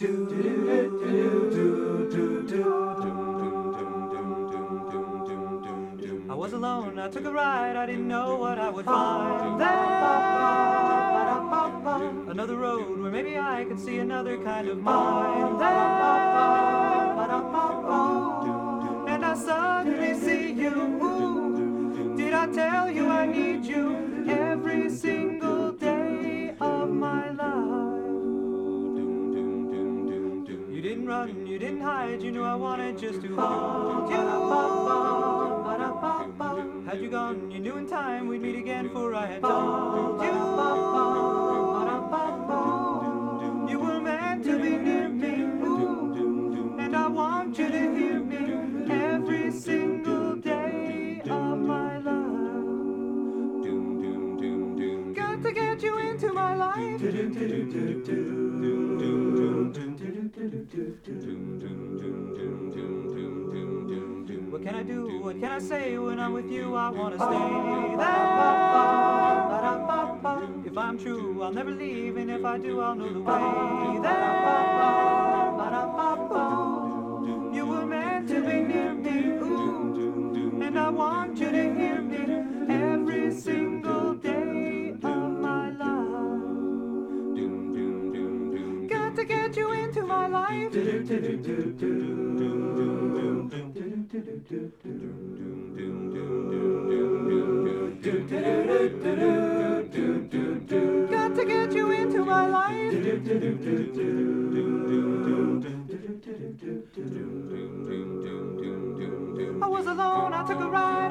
I was alone, I took a ride, I didn't know what I would find there. Another road where maybe I could see another kind of mind there. And I suddenly see you. Did I tell you I need you every single day of my life? You didn't run, you didn't hide, you knew I wanted just to hold you. Had you gone, you knew in time we'd meet again, for I had told you. You were meant to be near me, and I want you to hear me every single day of my life. Got to get you into my life. What can I do? What can I say? When I'm with you, I want to stay there. If I'm true, I'll never leave, and if I do, I'll know the way there. You were meant to be near me, and I want you to hear me every single day of my life. Got to get you into my life. Got to get you into my life. I was alone, I took a ride.